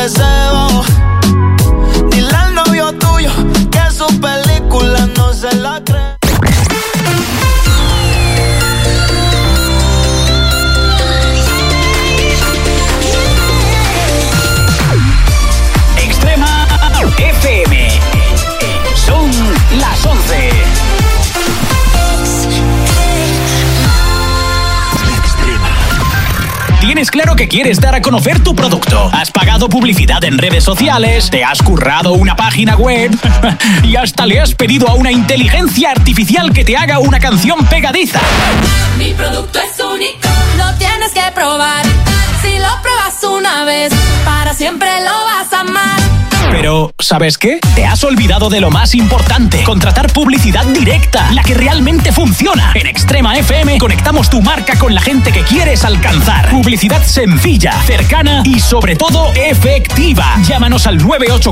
deseo. Dile al novio tuyo que su película no se la cree. Extrema FM. Son las 11. ¿Tienes claro que quieres dar a conocer tu producto? ¿Has pagado publicidad en redes sociales? ¿Te has currado una página web? ¿Y hasta le has pedido a una inteligencia artificial que te haga una canción pegadiza? Mi producto es único, lo tienes que probar. Si lo pruebas una vez, para siempre lo vas a amar. Pero, ¿sabes qué? Te has olvidado de lo más importante. Contratar publicidad directa, la que realmente funciona. En Extrema FM conectamos tu marca con la gente que quieres alcanzar. Publicidad sencilla, cercana y sobre todo efectiva. Llámanos al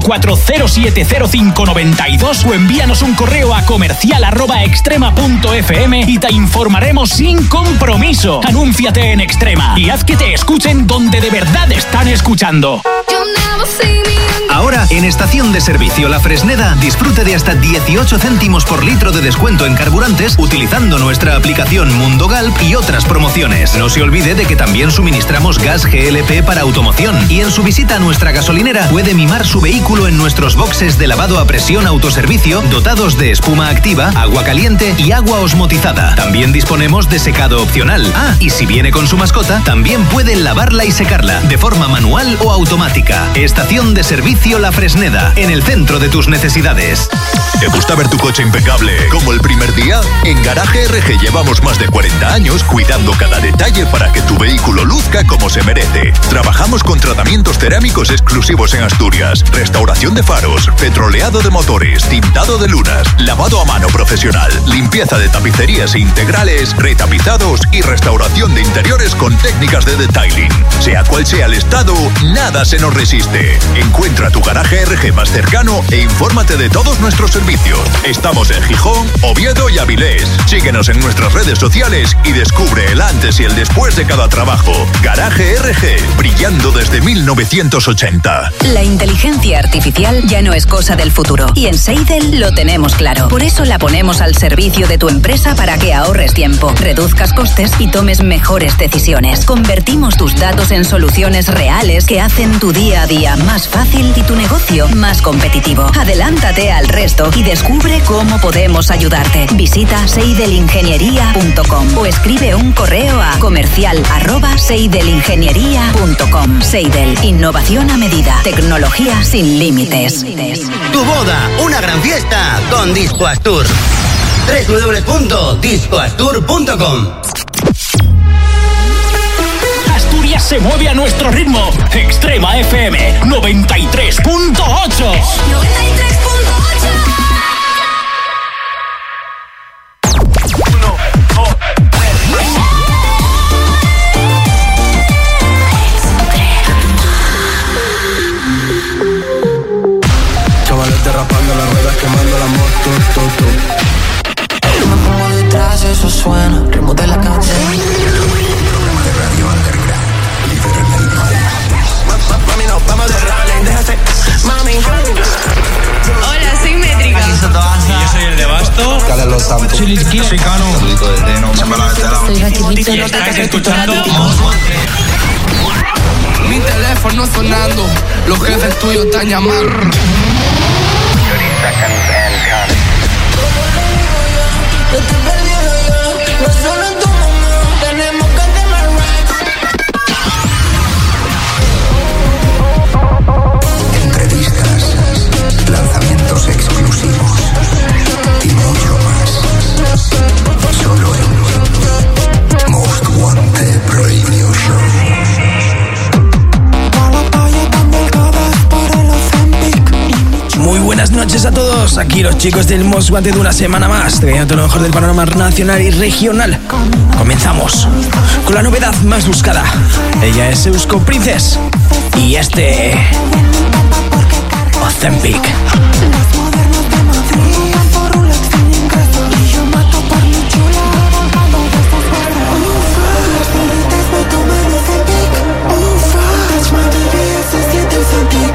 984070592 o envíanos un correo a comercial@extrema.fm y te informaremos sin compromiso. Anúnciate en Extrema y haz que te escuchen donde de verdad están escuchando. Ahora, en Estación de Servicio La Fresneda, disfrute de hasta 18 céntimos por litro de descuento en carburantes utilizando nuestra aplicación Mundo Galp y otras promociones. No se olvide de que también suministramos gas GLP para automoción y en su visita a nuestra gasolinera puede mimar su vehículo en nuestros boxes de lavado a presión autoservicio dotados de espuma activa, agua caliente y agua osmotizada. También disponemos de secado opcional. Ah, y si viene con su mascota, también puede lavarla y secarla de forma manual o automática. Estación de Servicio La Fresneda, en el centro de tus necesidades. ¿Te gusta ver tu coche impecable como el primer día? En Garaje RG llevamos más de 40 años cuidando cada detalle para que tu vehículo luzca como se merece. Trabajamos con tratamientos cerámicos exclusivos en Asturias, restauración de faros, petroleado de motores, tintado de lunas, lavado a mano profesional, limpieza de tapicerías integrales, retapizados y restauración de interiores con técnicas de detailing. Sea cual sea el estado, nada se nos resiste. Encuentra tu Garaje RG más cercano e infórmate de todos nuestros servicios. Estamos en Gijón, Oviedo y Avilés. Síguenos en nuestras redes sociales y descubre el antes y el después de cada trabajo. Garaje RG, brillando desde 1980. La inteligencia artificial ya no es cosa del futuro y en Seidel lo tenemos claro. Por eso la ponemos al servicio de tu empresa para que ahorres tiempo, reduzcas costes y tomes mejores decisiones. Convertimos tus datos en soluciones reales que hacen tu día a día más fácil y tu negocio más competitivo. Adelántate al resto y descubre cómo podemos ayudarte. Visita seidelingeniería.com o escribe un correo a comercial@seidelingeniería.com. Seidel, innovación a medida, tecnología sin límites. Tu boda, una gran fiesta con Disco Astur. www.discoastur.com. Se mueve a nuestro ritmo. Extrema FM 93.8. Chavales derrapando las ruedas, quemando la moto, Me pongo detrás, eso suena. Ritmo de la canción. Mami, no, vamos de rally, déjate, mami. Hola, soy Métrica. Aquí Soto Asa. Yo soy el de Basto. Cale Los Santos. Chilisqui. Soy Cano. Saludito de Teno. Soy Raquelito. Y estáis escuchando Mi teléfono sonando. Los jefes tuyos están llamando. Entrevistas, lanzamientos exclusivos y mucho más. Solo en Most Wanted Radio Show. Muy buenas noches a todos, aquí los chicos del Most Wanted de una semana más, trayendo lo mejor del panorama nacional y regional. Comenzamos con la novedad más buscada. Ella es Eusko Princess y Ozempic. Uf,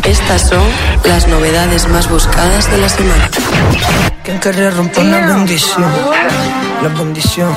Estas son las novedades más buscadas de la semana. ¿Quién querría romper la bendición? La bendición.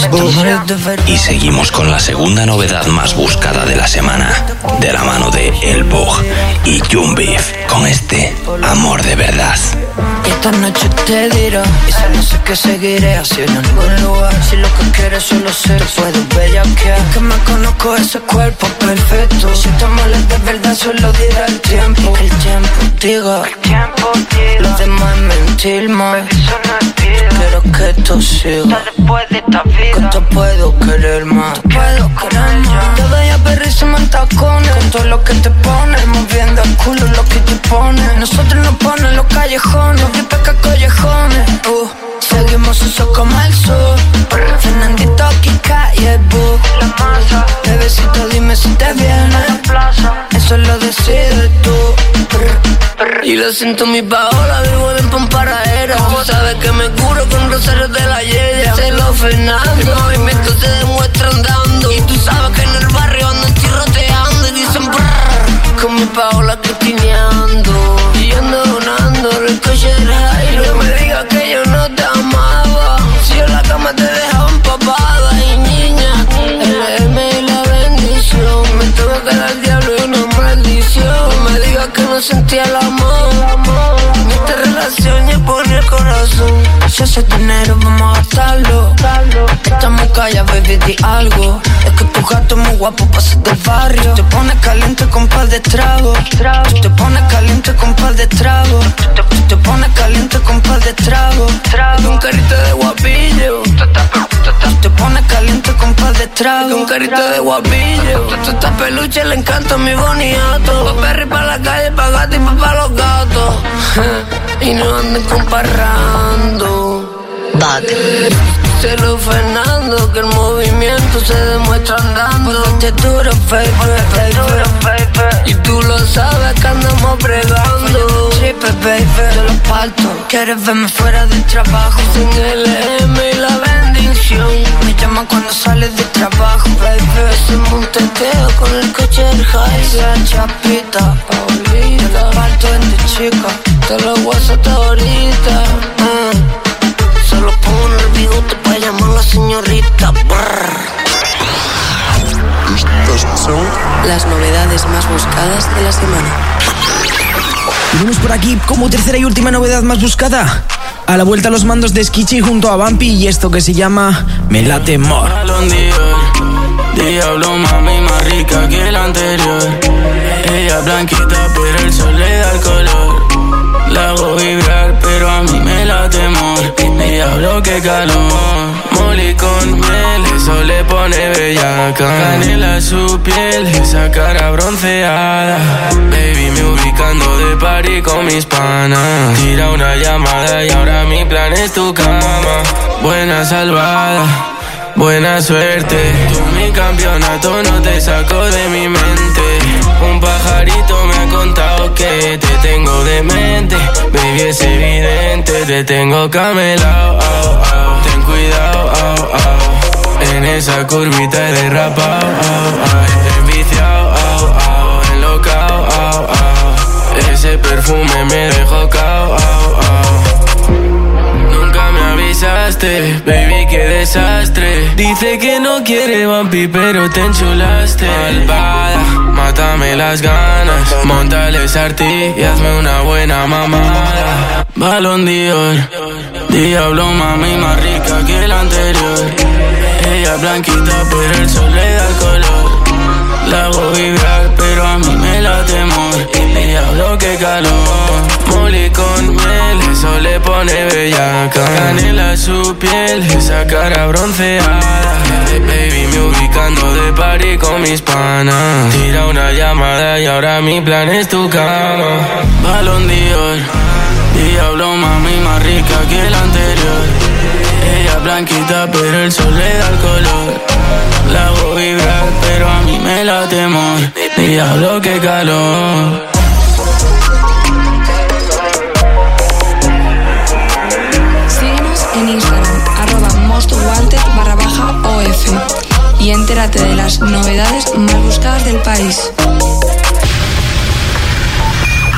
Y seguimos con la segunda novedad más buscada de la semana, de la mano de El Bug y Young Beef, con este Amor de Verdad. Esta noche te dirá, y si no sé qué seguiré haciendo en algún lugar. Si lo que quieres solo ser, te puedo bellaquear. Es que me conozco ese cuerpo perfecto. Si te moles de verdad, solo dirá el tiempo. Que el tiempo diga, lo demás es mentir más. Quiero que esto siga, que te puedo querer más. Te doy a perrísima en tacones, con todo lo que te pones, moviendo el culo lo que te pones. Nosotros nos ponen los callejones, y peca collejones. Seguimos eso como el sur. Fernandito, Kika y el Bug. La masa, bebecito, dime si te viene. Eso lo decides tú. Y lo siento, mi Paola, vivo de pomparadera. Tú sabes que me curo con rosarios de la Yeya. Se lo Fernando, el movimiento se demuestra andando. Y tú sabes que en el barrio andan tiroteando y dicen brrr. Con mi Paola cotineando. Y yo ando donando el coche del Jairo. No me digas que yo no te amaba. Si yo en la cama te dejaba empapada. Y niña, el M y la bendición. Me tuve que dar el diablo y una maldición. No me digas que no sentía el amor. En esta relación ya pone el corazón. Si hace dinero vamos a gastarlo. Estamos callados, baby, di algo. Es que tu gato es muy guapo pa' ser del barrio. Tú te pones caliente con par de tragos. Tú te pones caliente con par de tragos. Tú te pones caliente con par de tragos. Un carrito de guapillo. Tú te pones caliente con par de tragos. Un carrito de guapillo. Esta peluche le encanta mi boniato. Pa' perri, pa' la calle, pa' gato y pa' los gatos. Y no anden comparando. Se lo Fernando, que el movimiento se demuestra andando. Ponte duro, baby. Y tú lo sabes que andamos bregando. Tripe, baby, yo lo parto. Quieres verme fuera del trabajo. Sin el M y la bendición. Me llaman cuando sales del trabajo, baby. Hacemos un teteo con el coche del high. Sea chapita, Paulita. Yo lo parto en de chica. Te lo voy a soltar ahorita. Solo pongo el bigote pa' llamar a la señorita. Brrr. Estas son las novedades más buscadas de la semana. Tenemos por aquí como tercera y última novedad más buscada. A la vuelta a los mandos de Skitchy junto a Bumpy y esto que se llama Me Late More. Diablo, mami, más rica que la anterior. Ella blanquita, pero el sol le da el color. La hago vibrar, pero a mí me la temor. Diablo, qué calor. Molly con miel, eso le pone bellaca. Canela su piel, esa cara bronceada. Baby, me ubicando de party con mis panas. Tira una llamada y ahora mi plan es tu cama. Buena salvada, buena suerte. Tú mi campeonato no te saco de mi mente. Un pajarito me ha contado que te tengo demente. Baby, es evidente, te tengo camelao. Ten cuidado, en esa curvita he derrapado. Enviciado, enlocado. Ese perfume me dejó cao. Baby, qué desastre. Dice que no quiere vampi, pero te enchulaste. Malvada, mátame las ganas. Móntale sartí y hazme una buena mamada. Balón Dior, Diablo, mami, más rica que la anterior. Ella blanquita, pero el sol le da el color. La hago vibrar, pero a mí me la temor. Diablo, qué calor. Molly con miel, eso le pone bellaca. Canela su piel, esa cara bronceada. Baby, me ubicando de party con mis panas. Tira una llamada y ahora mi plan es tu cama. Balón Dior, Diablo, mami, más rica que la anterior. Ella blanquita, pero el sol le da el color. La hago vibrar, pero a mí me la temor. Diablo, qué calor. Síguenos en Instagram, @mostwanted_OF y entérate de las novedades más buscadas del país.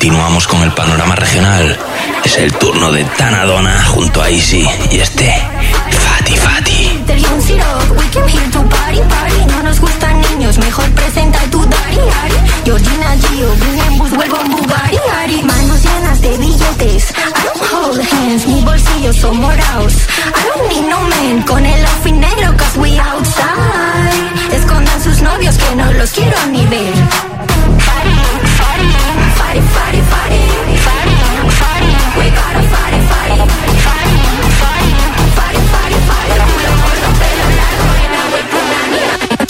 continuamos con el panorama regional. Es el turno de Tana Donna junto a Easy y Fati Fati. No nos gustan niños, mejor presenta tu Dari. Georgina Gio, Bus, vuelvo en Bugatti. Manos llenas de billetes, I don't hold hands, mis bolsillos son morados. I don't need no man con el outfit negro, cause we outside. Escondan sus novios que no los quiero ni ver. Fari, fari, fari, fari, fari, fari, fari, we gotta fari, fari, fari, fari, fari, fari, fari, culo gordo, pelo largo, en agua y punani.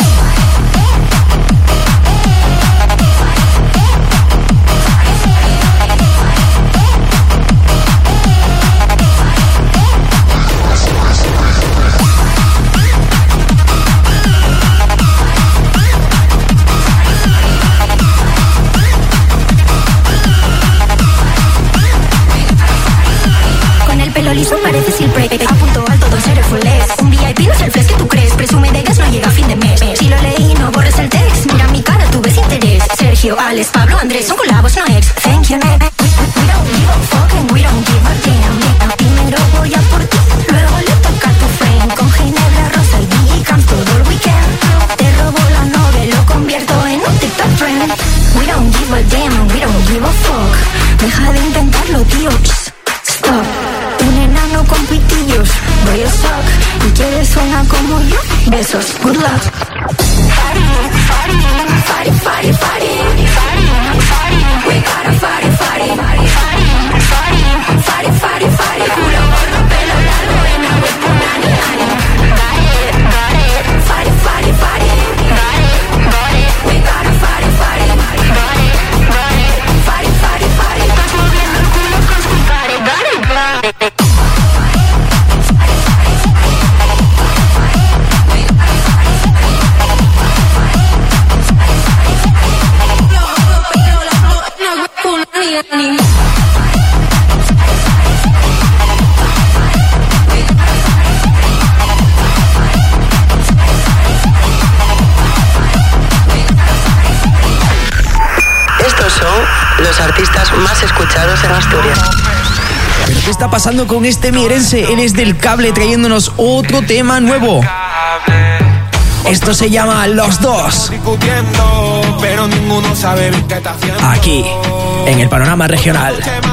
Pelo liso parece silver, a punto alto, don ser full S. Un VIP no es el flex que tú crees, presume de gas, no llega a fin de mes. Si lo leí, no borres el text, mira mi cara, tú ves interés. Sergio, Alex, Pablo, Andrés, son colabos, no ex. Thank you, we don't give a fuck and we don't give a damn. Primero voy a por ti, luego le toca a tu friend. Con Ginebra, Rosa y G-Camp todo el weekend. Te robo la novia, lo convierto en un TikTok trend. We don't give a damn and we don't give a fuck. Deja de intentarlo, tío, stop. Un enano con pitillos, voy a suck. ¿Y quieres una como yo? Besos, good luck. Fari, fari, fari, fari, fari, fari, fari, we gotta fari, fari, fari, fari, fari, fari, fari, culo gordo, pelo largo, en agua y punani. Fari, fari, fari, we gotta fari, fari, fari, fari, fari, estás moviendo el culo con su fari, fari. Estos son los artistas más escuchados en Asturias. ¿Pero qué está pasando con este mierense? Él es del Cable trayéndonos otro tema nuevo. Esto se llama Los Dos. Aquí, en el panorama regional.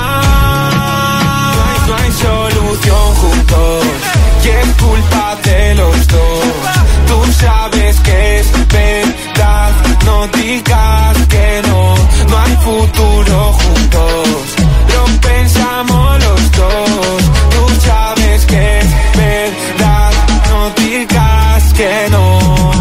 No hay solución juntos y es culpa de los dos. Tú sabes que es verdad, no digas que no. No hay futuro juntos, lo pensamos los dos. Tú sabes que es verdad, no digas que no.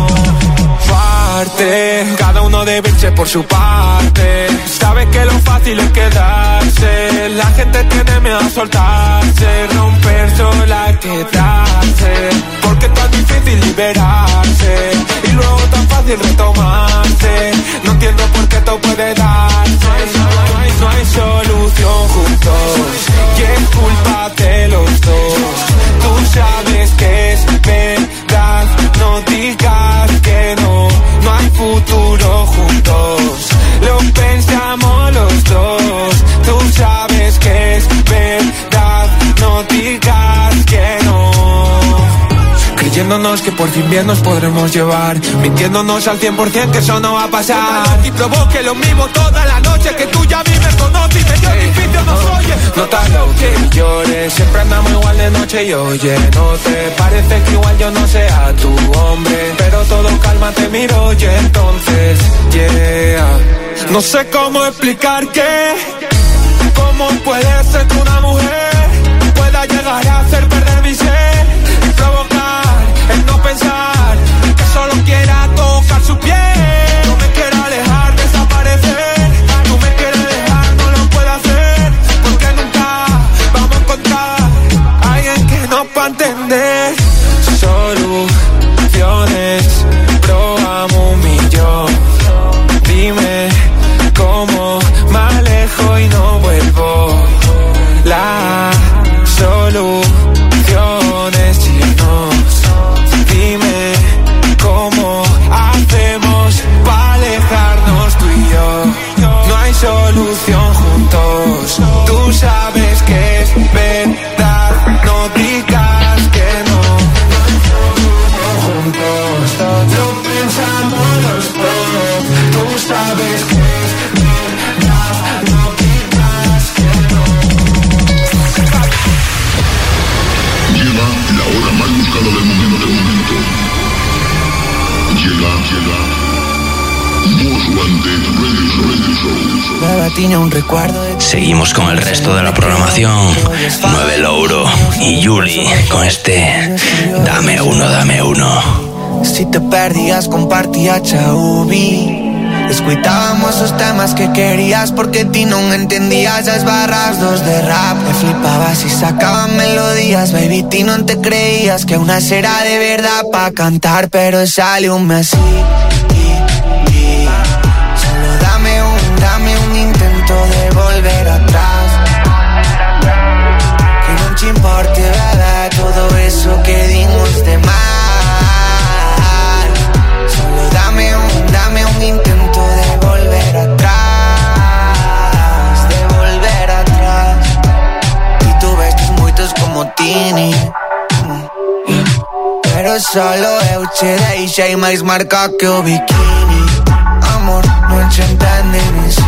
Cada uno debe irse por su parte. Sabe que lo fácil es quedarse. La gente tiene miedo a soltarse. Romper sola, quedarse. Porque es tan difícil liberarse y luego tan fácil retomarse. No entiendo por qué todo puede darse. No hay solución juntos y es culpa de los dos. Tú sabes que es verdad, no digas que no. No hay futuro juntos, lo pensamos los dos. Tú sabes que es verdad, no digas que no. Creyéndonos que por fin bien nos podremos llevar, mintiéndonos al 100% que eso no va a pasar. Y provoque lo mismo toda la noche, que tú ya a mí me conociste, yo difícil no soy. Notalo que llores, siempre andamos igual de noche y oye, ¿no te parece que igual yo no sea tu hombre? Pero todo calma, te miro y entonces, yeah. No sé cómo explicar cómo puede ser que una mujer pueda llegar a hacer perder mi ser y provocar el no pensar, que solo quiera tocar su piel. No me quiero alejar, desaparecer. No me quiero dejar, no lo puedo hacer, porque nunca vamos a encontrar a alguien que nos va a entender. Soluciones, probamos un millón. Dime cómo me alejo y no vuelvo. La Seguimos con el resto de la programación. 9 Louro y Yuli con este Dame uno, dame uno. Si te perdías, compartía Chaubi. Escuchábamos esos temas que querías porque ti no entendías las barras dos de rap. Me flipabas y sacaban melodías, baby, ti no te creías que una será de verdad pa' cantar, pero salió un así. Solo dame un intento de volver atrás. Que no te importe, bebé, todo eso que dimos de mal. Solo dame un intento de volver atrás, Y tú vestes muitos como Tini, pero solo eu te deixei mais marca que o bikini. Amor, no te entende ni si.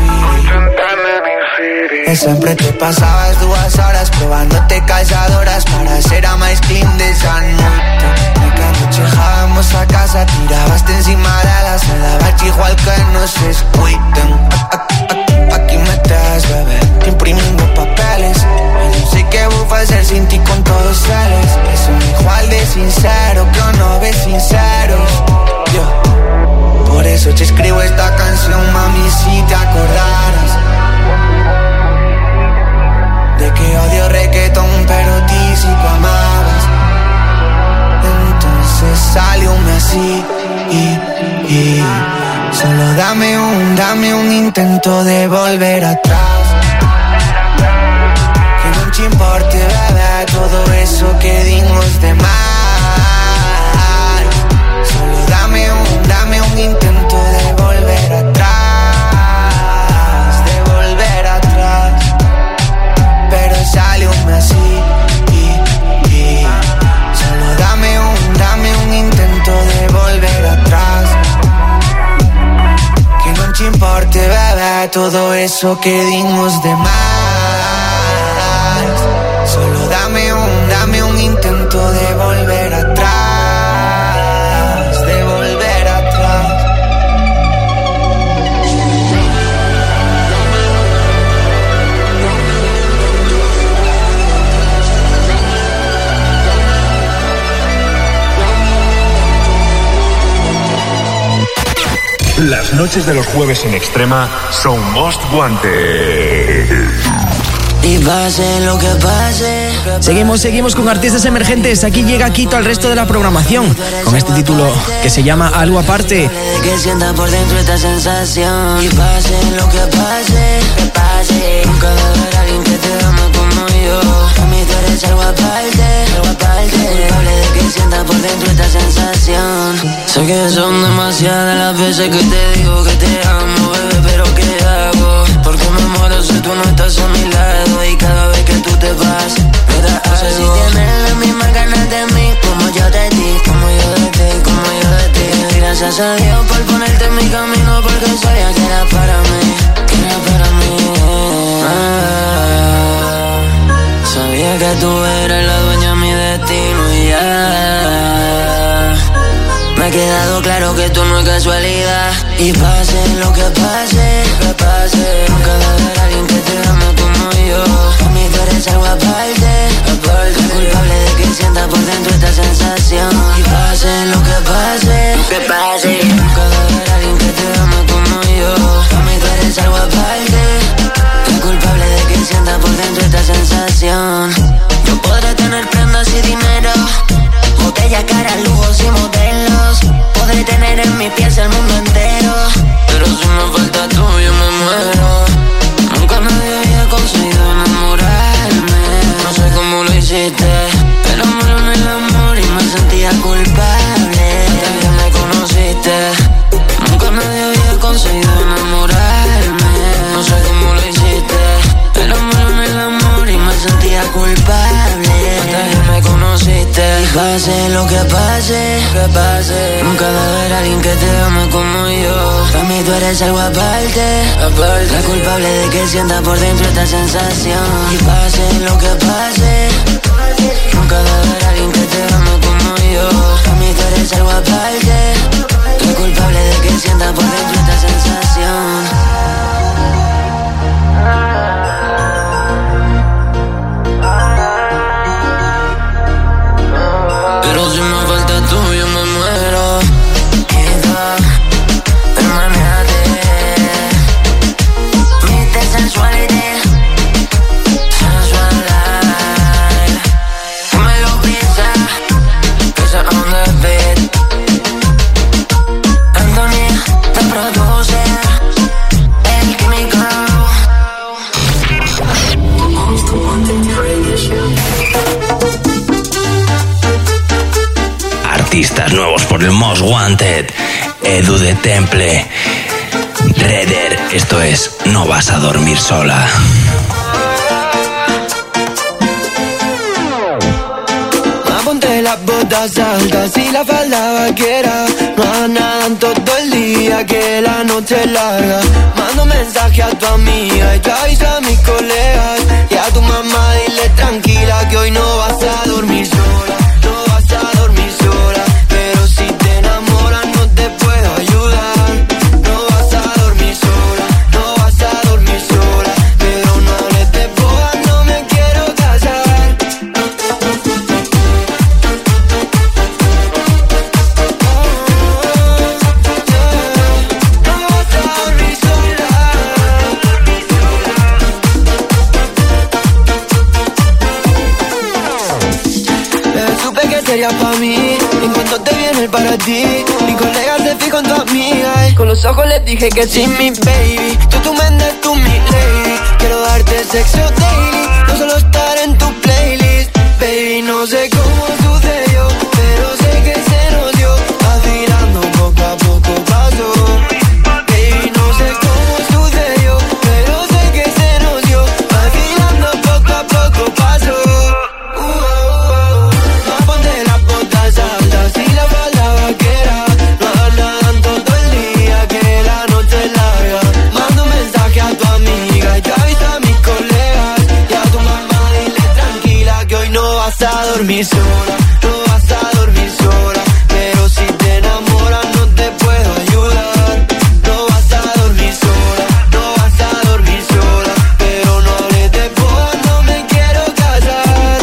Que sempre te pasabas 2 horas probándote calladoras para ser a máis clean de esa noite. E cando chegábamos a casa tirabas-te encima delas, me daba igual que nos escuiten. Aquí me estás, bebé, imprimindo papeles. E non sei que vou facer sin ti con todos eles. Que son igual de sincero que o 9 sinceros. Yo, por eso te escribo esta canción, mami, si te acordaras de que odio reggaetón, pero ti sí que amabas. Entonces salió así y solo dame un intento de volver atrás. Que no te importe, bebé, todo eso que dimos de mal. Solo dame un intento de volver atrás. Salió así y solo dame un intento de volver atrás. Que no te importe, bebé, todo eso que dimos de más. Solo dame un intento de volver atrás. Las noches de los jueves en Extrema son Most Wanted. Y pase lo que pase. Seguimos con artistas emergentes. Aquí llega Quito al resto de la programación con este título que se llama Algo Aparte. Que sienta por dentro esta sensación. Y pase lo que pase, nunca va a haber alguien que te ame como yo. A mí tú eres algo aparte. Culpable de que sienta por dentro esta sensación. Sé que son demasiadas las veces que te digo que te amo, bebé, pero ¿qué hago? Porque me muero si tú no estás a mi lado. Y cada vez que tú te vas, me da algo. No sé si tienes las mismas ganas de mí como yo de ti, como yo de ti. Y gracias a Dios por ponerte en mi camino, porque sabía que era para mí, sabía que tú eras la dueña de mi destino y ya. Me ha quedado claro que tú no es casualidad. Y pase lo que pase, nunca va a haber alguien que te ame como yo. A mí tú eres algo aparte. Culpable de que sienta por dentro esta sensación. Y pase lo que pase, nunca va a haber alguien que te ame como yo. A mí tú eres algo aparte. Culpable de que sienta por dentro esta sensación. Yo podré tener prendas y dinero, botella, cara, lujos y modelos. Podré tener en mi pies el mundo entero, pero si me falta tú yo me muero. Nunca nadie había conseguido enamorarme. No sé cómo lo hiciste, pero muero en el amor y me sentía culpable. Hasta que me conociste. Nunca nadie había conseguido enamorarme. No sé cómo lo hiciste, pero muero en el amor y me sentía culpable. Hasta que me conociste. Y pase lo que pase, nunca va a haber alguien que te ame como yo. Para mí tú eres algo aparte. La culpable de que sienta por dentro esta sensación. Y pase lo que pase, nunca va a haber alguien que te ame como yo. Para mí tú eres algo aparte. La culpable de que sienta por dentro esta sensación. artistas nuevos por el Most Wanted. Edu de Temple, Redder, esto es No vas a dormir sola. Ponte las botas altas y la falda vaquera. No hagas nada en todo el día, que la noche es larga. Mando mensaje a tu amiga y yo aviso a mis colegas. Y a tu mamá dile tranquila que hoy no vas a dormir sola. No vas a dormir sola. Pero si te enamoras no te puedo ayudar. No vas a dormir sola. No vas a dormir sola. Pero no hables de bodas, no me quiero casar. Sería pa' mí, en cuanto te viene el para ti. Mi colega se fijó en tu amiga, con los ojos les dije que sí, mi baby. Tú mente, tú mi lady. Quiero darte sexo daily, no solo estar en tu playlist. Baby, no sé cómo sucedió, pero sé que se nos dio. Vacilando poco a poco pasó. Baby, no sé cómo sucedió, pero sé que se nos dio. Vacilando poco a poco pasó. Altas y la falda vaquera. No hagas nada en todo el día, que la noche es larga. Mando un mensaje a tu amiga y yo aviso a mis colegas. Y a tu mamá dile tranquila que hoy no vas a dormir sola. No vas a dormir sola. Pero si te enamoras no te puedo ayudar. No vas a dormir sola. No vas a dormir sola. Pero no hables de bodas, no me quiero casar.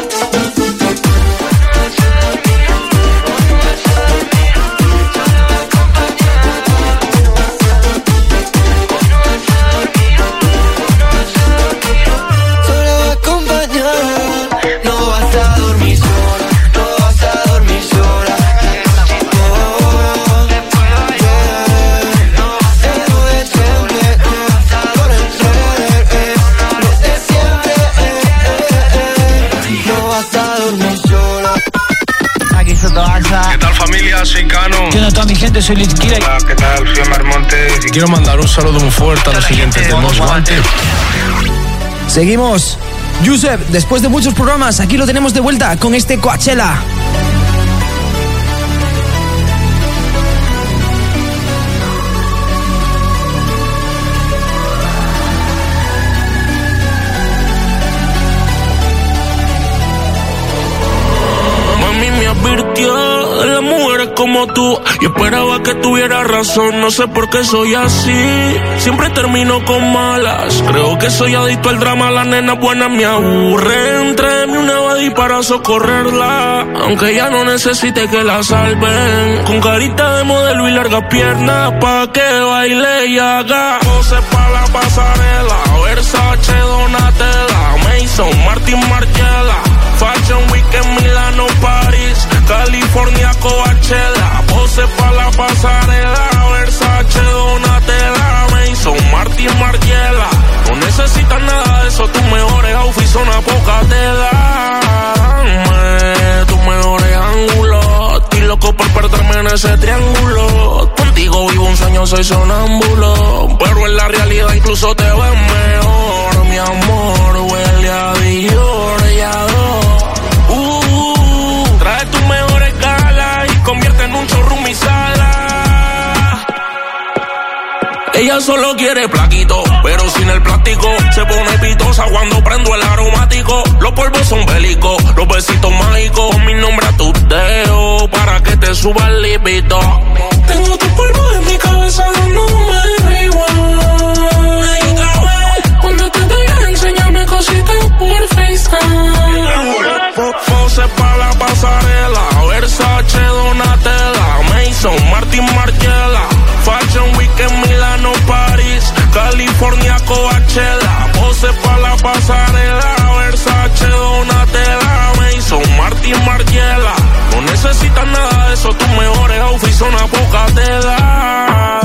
¿Qué tal, familia? Soy Cano. ¿Qué onda toda mi gente? Soy Liz Kira. Hola, ¿qué tal? Soy Omar Montes y quiero mandar un saludo muy fuerte a los siguientes de Most Wanted. Seguimos. Joseph, después de muchos programas, aquí lo tenemos de vuelta con este Coachella. De las mujeres como tú, yo esperaba que tuviera razón, no sé por qué soy así, siempre termino con malas, creo que soy adicto al drama, las nenas buenas me aburren, tráeme una body para socorrerla, aunque ya no necesite que la salven, con carita de modelo y largas piernas, pa' que baile y haga poses pa' la pasarela, Versace, Donatella, Mason, Martin Margiela, Fashion Week en Milano, París, California, Coachella, pose pa' la pasarela, Versace, Donatella, Mason, Martin Margiela, no necesitas nada de eso, tus mejores outfits son a poca tela, dame tus mejores ángulos, estoy loco por perderme en ese triángulo, contigo vivo un sueño, soy sonámbulo, pero en la realidad incluso te ves mejor, mi amor, huele a Dior y a trae tus mejores galas y convierte en un showroom mi sala. Ella solo quiere plaquito, pero sin el plástico. Se pone pitosa cuando prendo el aromático. Los polvos son bélicos, los besitos mágicos. Mi nombre a tus dedos para que te suba el libido. Tengo tu polvo en mi cabeza dándome rewind. Cuando te vea enséñame cositas por FaceTime. Pose pa' la pasarela, Versace, Donatella, Mason, Martin Margiela, Fashion Week en Milano, París, California, Coachella, pose pa' la pasarela, Versace, Donatella, Mason, Martin Margiela, no necesitas nada de eso, tus mejores outfits son a poca tela.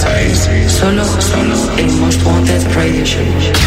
Solo en Most Wanted Radio Show.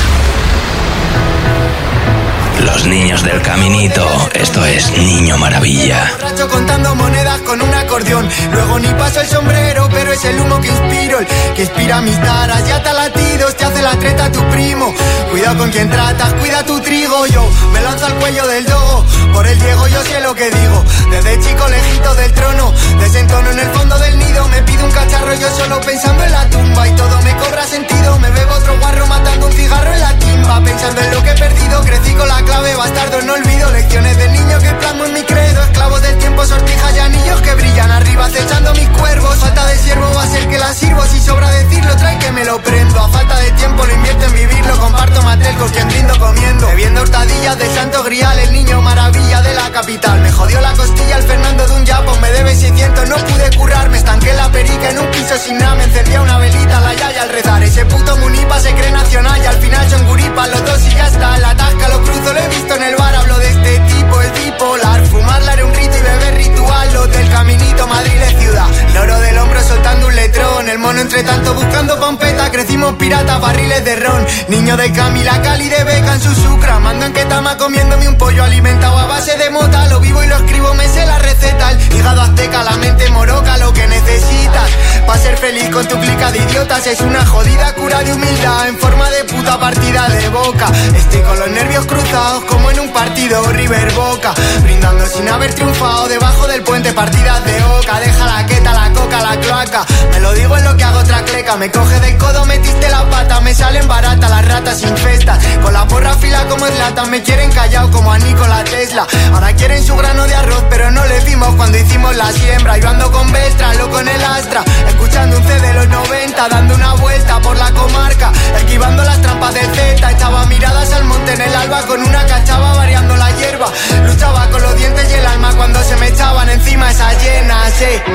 Los niños del caminito, esto es Niño Maravilla. Borracho contando monedas con un acordeón. Luego ni paso el sombrero, pero es el humo que inspiro, el que inspira mis taras. Ya te latidos, te hace la treta tu primo. Cuidado con quien tratas, cuida tu trigo. Yo me lanzo al cuello del dogo, por el Diego yo sé lo que digo. Desde chico lejito del trono, desentono en el fondo del nido. Me pido un cacharro yo solo pensando en la tumba. Y todo me cobra sentido, me bebo otro guarro matando un cigarro en la timba. Pensando en lo que he perdido, crecí con la clave, bastardo no olvido. Lecciones del niño que plasmo en mi credo. Esclavos del tiempo, sortijas y anillos que brillan arriba acechando mis cuervos. Falta de siervo va a ser que la sirvo. Si sobra decirlo, trae que me lo prendo. A falta de tiempo lo invierto en vivirlo. Comparto matel con quien brindo comiendo. Bebiendo hurtadillas de Santo Grial, el niño maravilla de la capital. Me jodió la costilla el Fernando de un Japón. Me debe 600, no pude currar. Me estanqué en la perica en un piso sin nada. Me encendía una velita, la yaya al rezar. Ese puto Munipa se cree nacional y al final son guripas los dos y ya está. La tasca lo cruzo, lo he visto en el bar. Hablo de este tipo, es bipolar. Fumarla era un rito y beber ritual. Los del caminito, Madrid es ciudad. Loro del hombro soltando un letrón. El mono entre tanto buscando pompeta. Crecimos piratas, barriles de ron. Niño de Camila, Cali de Beca en su sucra. Mando en Ketama comiéndome un pollo alimentado a base de mota. Lo vivo y lo escribo, me sé la receta. El hígado azteca, la mente moroca. Lo que necesitas para ser feliz con tu clica de idiotas. Es una jodida cura de humildad en forma de puta partida de boca. Estoy con los nervios cruzados como en un partido River Boca. Brindando sin haber triunfado debajo del puente, partidas de oca. Deja la queta, la coca, la cloaca. Me lo digo en lo que hago otra cleca. Me coge del codo, metiste la pata. Me salen baratas las ratas infestas. Con la porra fila como eslata. Me quieren callado como a Nikola Tesla. Ahora quieren su grano de arroz, pero no le vimos cuando hicimos la siembra. Yo ando con Vestra, loco en el Astra. Escuchando un C de los 90, dando una vuelta por la comarca. Esquivando las trampas del Z. Echaba miradas al monte en el alba con una cachava variando la hierba. Luchaba con los dientes y el alma cuando se me echaban encima esas llenas,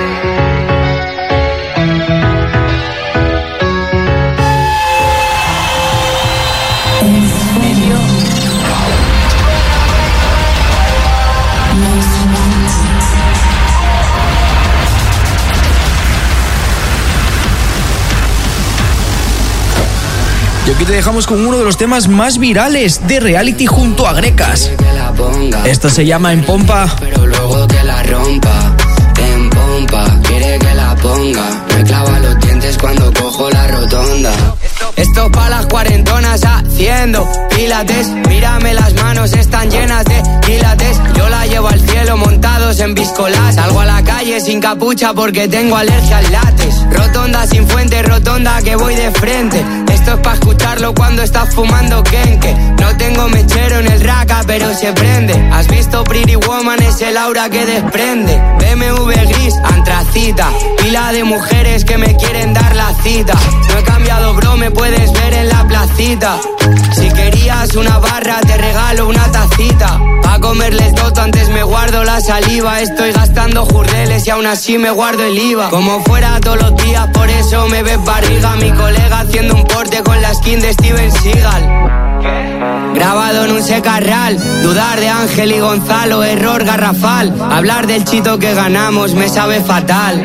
Y aquí te dejamos con uno de los temas más virales de reality junto a Grecas. Esto se llama En Pompa. Pero luego que la rompa. En pompa, quiere que la ponga. Me clava los dientes cuando cojo la rotonda. Esto pa' las cuarentonas haciendo pilates. Mírame, las manos están llenas de quilates. Yo la llevo al cielo montados en biscolas. Salgo a la calle sin capucha porque tengo alergia al látex. Rotonda sin fuente, rotonda que voy de frente. Esto es pa' escucharlo cuando estás fumando kenke. No tengo mechero en el raca pero se prende. ¿Has visto Pretty Woman? Es el aura que desprende. BMW gris, antracita. Pila de mujeres que me quieren dar la cita. No he cambiado bro, me puedes ver en la placita. Si querías una barra te regalo una tacita. Pa' comerles toto antes me guardo la saliva. Estoy gastando jurdeles y aún así me guardo el IVA. Como fuera todos los días, por eso me ves barriga. Mi colega haciendo un porte con la skin de Steven Seagal. Grabado en un secarral. Dudar de Ángel y Gonzalo, error garrafal. Hablar del chito que ganamos me sabe fatal,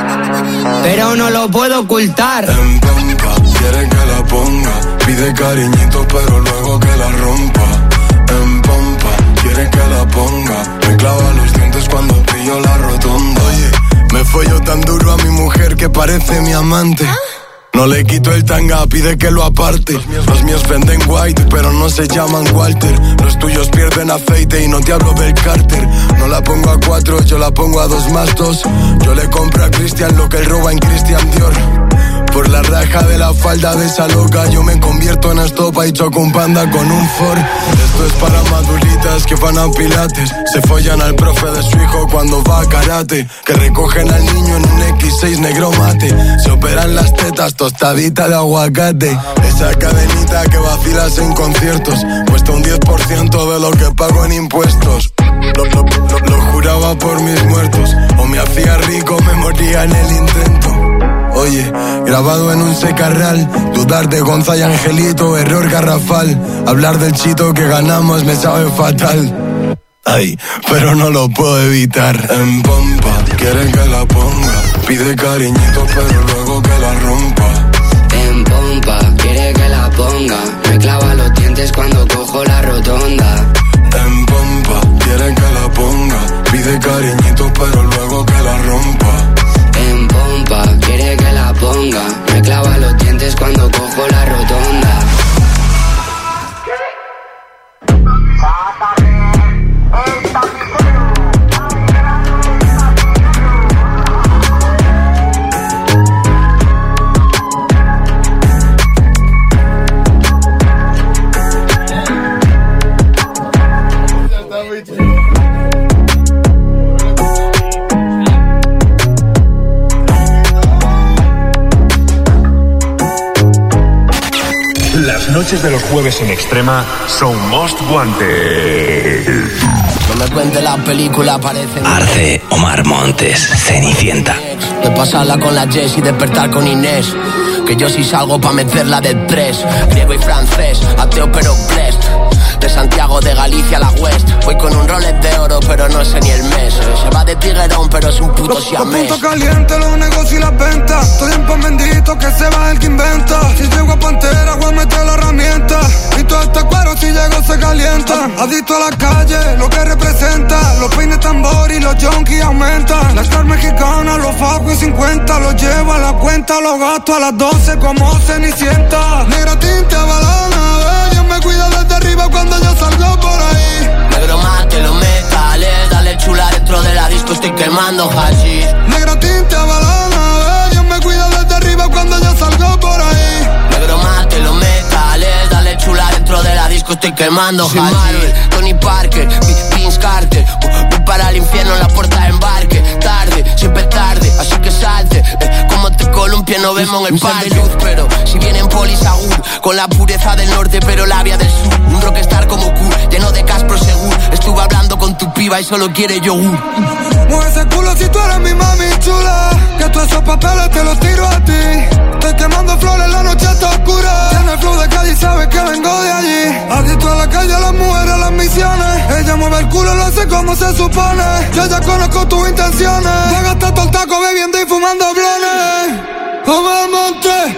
pero no lo puedo ocultar. En pompa, quiere que la ponga. Pide cariñitos pero luego que la rompa. En pompa, quiere que la ponga. Me clava los dientes cuando pillo la rotonda. Oye, me follo tan duro a mi mujer que parece mi amante. No le quito el tanga, pide que lo aparte. Los míos venden white, pero no se llaman Walter. Los tuyos pierden aceite y no te hablo del cárter. No la pongo a 4, yo la pongo a 2+2. Yo le compro a Christian lo que él roba en Christian Dior. Por la raja de la falda de esa loca yo me convierto en estopa y choco un panda con un Ford. Esto es para maduritas que van a pilates. Se follan al profe de su hijo cuando va a karate. Que recogen al niño en un X6 negro mate. Se operan las tetas, tostadita de aguacate. Esa cadenita que vacilas en conciertos cuesta un 10% de lo que pago en impuestos. Lo juraba por mis muertos. O me hacía rico o me moría en el intento. Oye, grabado en un secarral. Dudar de Gonza y Angelito, error garrafal. Hablar del chito que ganamos me sabe fatal. Ay, pero no lo puedo evitar. En pompa, quiere que la ponga. Pide cariñitos pero luego luego que la rompa. En pompa, quiere que la ponga. Me clava los dientes cuando cojo la rotonda. En pompa, quiere que la ponga. Pide cariñitos pero luego que la rompa. En pompa, quiere que la ponga. Me clava los dientes cuando cojo la rotonda. Las noches de los jueves en Extrema son Most Wanted. No me cuente la película, parece. Arce, Omar Montes, Cenicienta. De pasarla con la Jess y despertar con Inés. Que yo sí salgo pa' meterla del press. Griego y francés, ateo pero blessed. De Santiago de Galicia a la West. Voy con un Rolex de oro pero no sé ni el mes. Se va de tiguerón pero es un puto siamés. Los puntos calientes, los negocios y las ventas. Estoy en pan bendito que se va el que inventa. Si llego a Pantera voy a meter la herramienta. Y todo este cuero si llego se calienta. Adicto a la calle, lo que representa. Los peines tambor y los junkies aumentan. La star mexicana, los fajos y 50. Los llevo a la cuenta, los gasto a las 12 como Cenicienta. Negra tinta balana, Dios me cuida desde arriba cuando yo salgo por ahí. Negro mate los metales, dale chula dentro de la disco, estoy quemando hachís. Negra tinta balana, Dios me cuida desde arriba cuando yo salgo por ahí. Negro mate los metales, dale chula dentro de la disco, estoy quemando hachís. Tony Parker, Vince Carter, voy para el infierno en la puerta de embarque. Tarde, siempre tarde, así que salte. Como te columpia no vemos en el parque. De luz, pero si vienen polis agur, con la pureza del norte pero la vía del sur. Un rockstar como Q, lleno de Caspro seguro. Estuve hablando con tu piba y solo quiere yogur. Mueve ese culo si tú eres mi mami chula. Que todos esos papeles te los tiro a ti. Estoy quemando flores, la noche está oscura. Tiene el flow de calle y sabe que vengo de allí. Adicto a la calle, a las mujeres, a las misiones. Ella mueve el culo, lo hace como se supone. Yo ya conozco tus intenciones. Ya gasté todo el taco bebiendo y fumando blones. Omar Montes,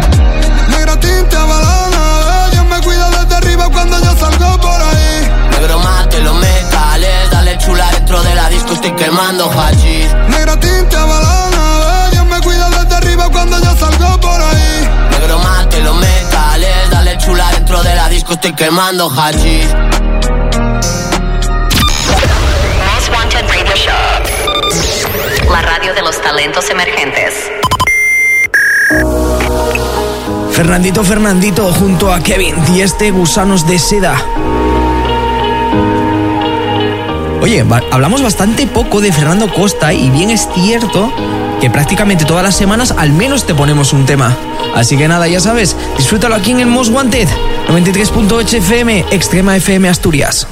negra tinta balana. Dios me cuida desde arriba cuando yo salgo por ahí. Negro mate los metales, dale chula dentro de la disco, estoy quemando hachís. Negra tinta balana, Dios me cuida desde arriba cuando yo salgo por ahí. Negro mate los metales, dale chula dentro de la disco, estoy quemando hachís. Most Wanted Radio Show. La radio de los talentos emergentes. Fernandito junto a Kevin y Gusanos de Seda. Oye, hablamos bastante poco de Fernando Costa y bien es cierto que prácticamente todas las semanas al menos te ponemos un tema. Así que nada, ya sabes, disfrútalo aquí en el Most Wanted 93.8 FM, Extrema FM Asturias.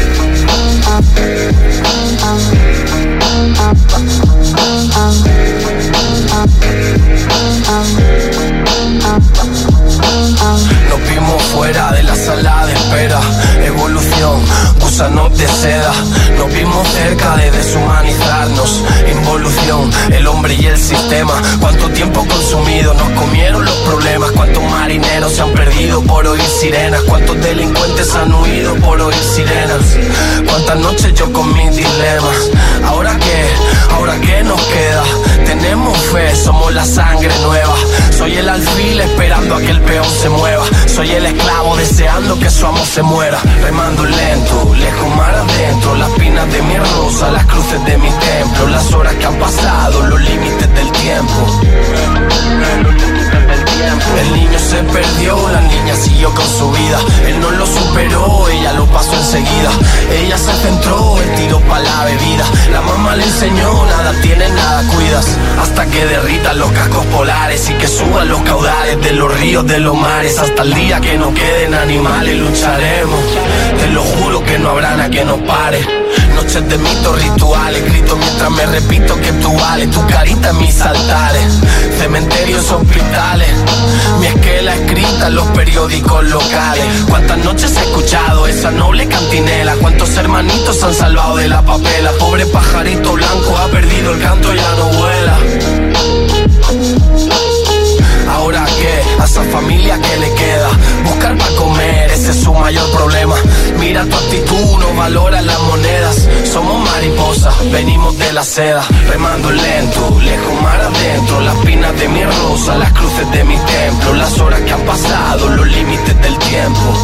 Nos vimos fuera de la sala de espera. Evolución, gusanos de seda. Nos vimos cerca de deshumanizarnos. Involución, el hombre y el sistema. Cuánto tiempo consumido nos comieron los problemas. Cuántos marineros se han perdido por oír sirenas. Cuántos delincuentes han huido por oír sirenas. Cuántas noches yo con mis dilemas. ¿Ahora qué nos queda? Tenemos fe, somos la sangre nueva. Soy el alfil esperando a que el peón se mueva. Soy el esclavo deseando que su amo se muera. Remando lento, lejos mar adentro. Las pinas de mi rosa, las cruces de mi templo. Las horas que han pasado, los límites del tiempo. El niño se perdió, la niña siguió con su vida. Él no lo superó, ella lo pasó enseguida. Ella se centró, él tiró pa' la bebida. La mamá le enseñó, nada tienes, nada cuidas. Hasta que derritan los cascos polares y que suban los caudales de los ríos, de los mares. Hasta el día que no queden animales lucharemos. Te lo juro que no habrá nada que nos pare. Noches de mitos rituales, grito mientras me repito que tú vales. Tu carita en mis altares, cementerios, hospitales. Mi esquela escrita en los periódicos locales. Cuántas noches he escuchado esa noble cantinela. Cuántos hermanitos han salvado de la papela. Pobre pajarito blanco ha perdido el canto, ya no vuela. seda, remando lento, lejos mar adentro, las pinas de mi rosa, las cruces de mi templo, las horas que han pasado, los límites del tiempo.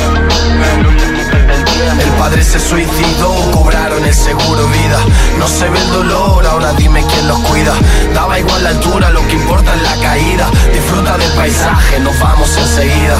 El padre se suicidó, cobraron el seguro vida. No se ve el dolor, ahora dime quién los cuida. Daba igual la altura, lo que importa es la caída. Disfruta del paisaje, nos vamos enseguida.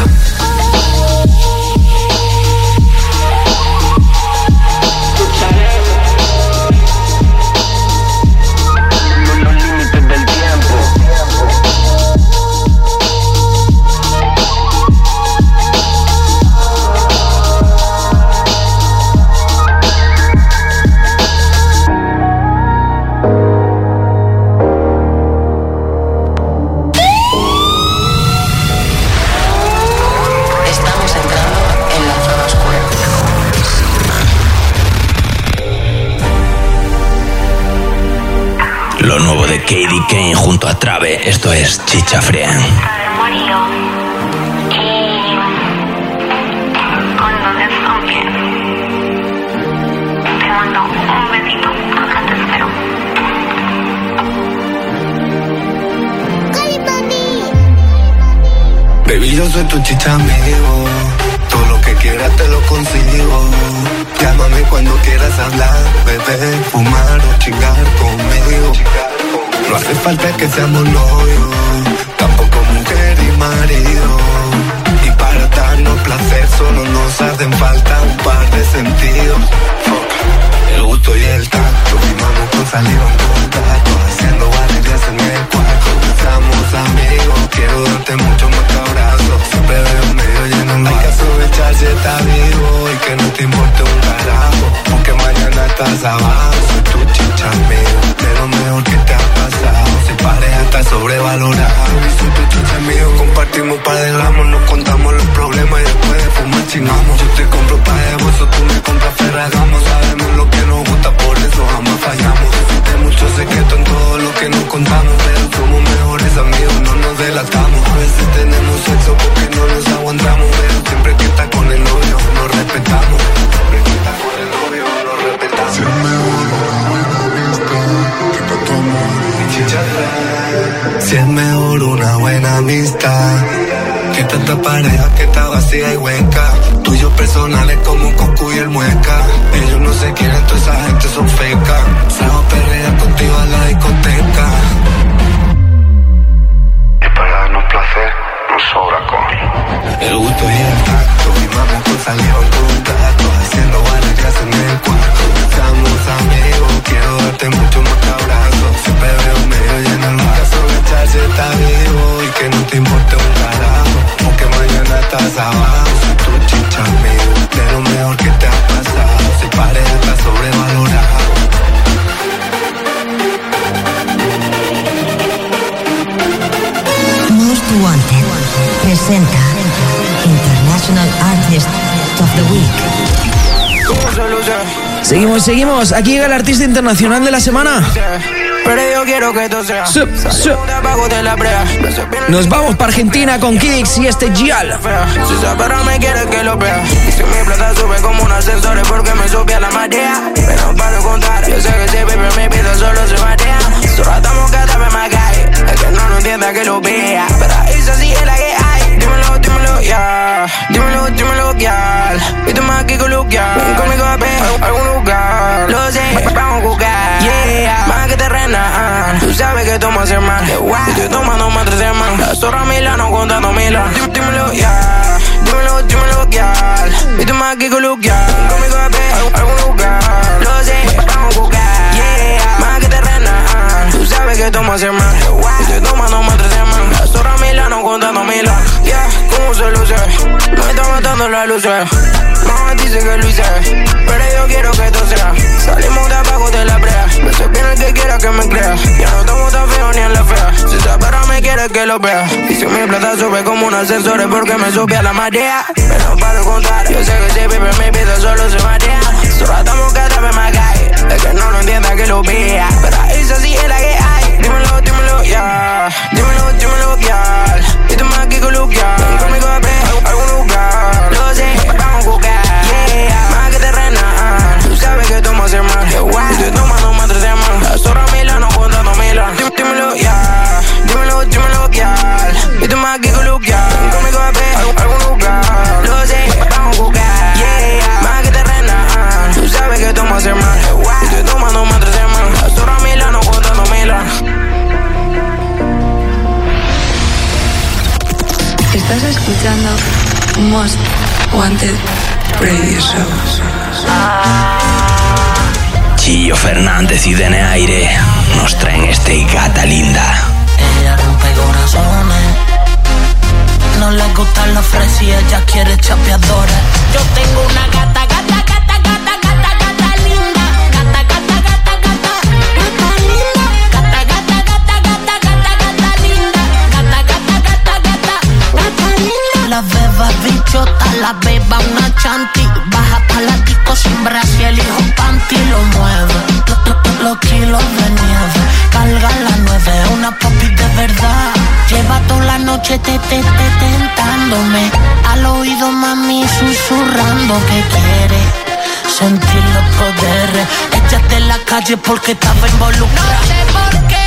Lo nuevo de Katie Kane junto a Trave, esto es Chicha Friend. Baby, yo soy tu chicha amigo, todo lo que quieras te lo consigo. Llámame cuando quieras hablar, beber, fumar o chingar conmigo. No hace falta que seamos novios, tampoco mujer y marido. Y para darnos placer solo nos hacen falta un par de sentidos. El gusto y el tacto, rimamos con saliva en contacto, haciendo alegrías en el cuarto. Somos amigos, quiero darte mucho más que abrazos. Siempre veo medio lleno en hay que aprovechar si estás vivo y que no te importe un carajo, porque mañana estás abajo. Soy tu chicha amigo, de lo mejor que te ha pasado. Si pareja está sobrevalorado. Soy tu chicha amigo, compartimos par de gramos, nos contamos los problemas y después de fumar chingamos. Yo te compro pa' de bolso, tú me compras ferragamos. Sabemos lo que nos gusta, por eso jamás fallamos. Existe mucho secreto en todo lo que nos contamos, pero somos mejores amigos, no nos delatamos. A veces tenemos sexo porque no nos aguantamos, pero siempre que está con el novio nos respetamos. Siempre que está con el novio nos respetamos. Si es mejor una buena amistad que tanto amor y chicharra. Si es mejor una buena amistad que tanta pareja que está vacía y hueca. Tuyos personales como un Coco y el Mueca. Ellos no se quieren, toda esa gente son feca. Salgo perrea contigo a la discoteca. Y para darnos placer nos sobra con el gusto y el tacto. Rimamos con saliva en contacto, haciendo alegrías en el cuarto. Somos amigos, quiero darte mucho más que abrazos. Siempre veo medio lleno el vaso. Aprovechar si estás vivo y que no te importe un carajo, porque mañana estás abajo. Soy tu chicha amigo, de lo mejor que te ha pasado. Si pareja está sobrevalorado. Most Wanted presenta International Artist of the Week. Seguimos. Aquí llega el artista internacional de la semana. Pero yo quiero que esto sea. Nos vamos para Argentina con Kix y este Gial. Si esa perra me quiere que lo vea. Y si mi plata sube como un ascensor es porque me sube a la marea. Pero para contar, yo sé que si baby mi vida solo se marea. Solo estamos cada vez más calle. Es que no entienda que lo vea. Pero esa sí es la que hay. Dímelo, ya. Dímelo, ya. Y tú más que coloquial. Ven conmigo a ver algún lugar. Lo sé, vamos a jugar. Yeah, más que terrenal. Tú sabes que tomo hacer mal. Estoy tomando más 3 semanas. La zorra Milano contando Milán. Dímelo, ya. Dímelo, ya. Y tú más que coloquial. Ven conmigo a ver algún lugar. Lo sé, vamos a jugar. Yeah, más que terrenal. Tú sabes que tomo hacer mal. Estoy tomando más 3 semanas. La zorra Milano contando Milán. Yeah, ¿cómo se luce? Me está matando la luz. Mamá dice que lo hice, pero yo quiero que esto sea. Salimos de abajo de la brea. Me sé bien el que quiera que me crea. Ya no estamos tan feos ni en la fea. Si esa perra me quiere que lo vea. Y si mi plata sube como un ascensor es porque me sube a la marea. Pero para contar, yo sé que si vive mi vida solo se marea. Solo estamos cada vez más calle. Es que no lo entienda que lo vea. Pero esa sí es la que hay. Dímelo, ya. Dímelo, ya. Y tú más que coloquial. Ven conmigo a ver algún lugar. Lo sé, vamos a jugar. Yeah, más que terrenal. Tú sabes que tomo hacer mal. Estoy tomando más 3 semanas. Estás escuchando Most Wanted Radio Show. Chillo Fernández y Dene Aire nos traen este Gata Linda. Ella rompe corazones. No le gustan los fresas y ella quiere chapeadores. Yo tengo una gata, gata, gata, gata, gata, gata linda. Gata, gata, gata, gata, gata linda. Gata, gata, gata, gata, gata, gata linda. Gata, gata, gata, gata, gata linda. La beba bichota, la beba una chanti. Baja pa' la disco sin brazo y el hijo panty lo mueve. Los kilos de nieve, carga la 9, una papi de verdad. Lleva toda la noche tentándome. Al oído mami susurrando que quiere sentir los poderes. Échate en la calle porque estaba involucrada. No sé por qué,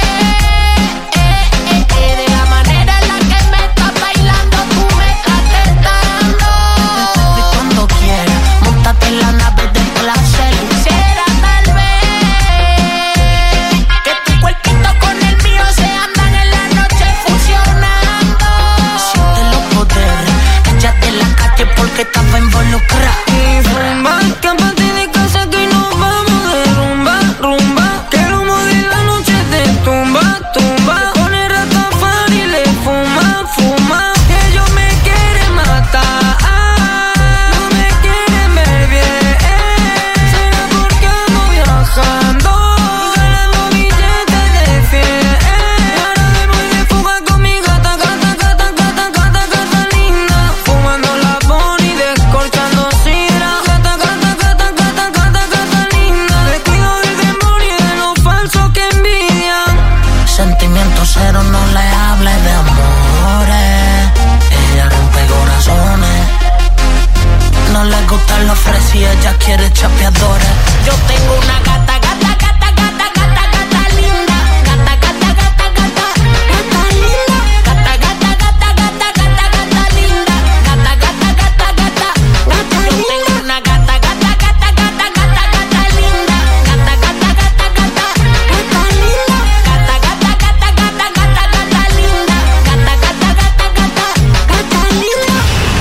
de la manera en la que me estás bailando, tú me estás tentando. Y cuando quieras, móntate en la nave del placer. Quisiera tal vez que tu cuerpito con el mío se andan en la noche fusionando. Siente los poderes, échate en la calle porque estaba involucrada. Y rumba, que a partir de casa que nos vamos de rumba, rumba. Que el humo de la noche te tumba, tumba. Pone Rastafari y le fuma, fuma. Ellos me quieren matar, no me quieren ver bien. Será porque ando viajando, ganando billetes de fiel. Ahora me voy de fuga con mi gata, gata, gata, gata, gata, gata linda. Fumando la boni, descorchando sidra. Gata, gata, gata, gata, gata, gata linda. Le cuido del demonio y de lo falso que envidian. Sentimientos cero, no le hables de amores. Ella rompe corazones. No le gustan los fresas y ella quiere chapeadores. Yo tengo una gata, gata, gata, gata, gata, gata linda. Gata, gata, gata, gata, gata linda. Gata, gata, gata, gata, gata, gata linda. Gata, gata, gata, gata, gata linda. Yo tengo una gata, gata, gata, gata, gata, gata linda. Gata, gata, gata, gata, gata linda. Gata, gata, gata, gata, gata, gata linda. Gata, gata, gata, gata, gata linda.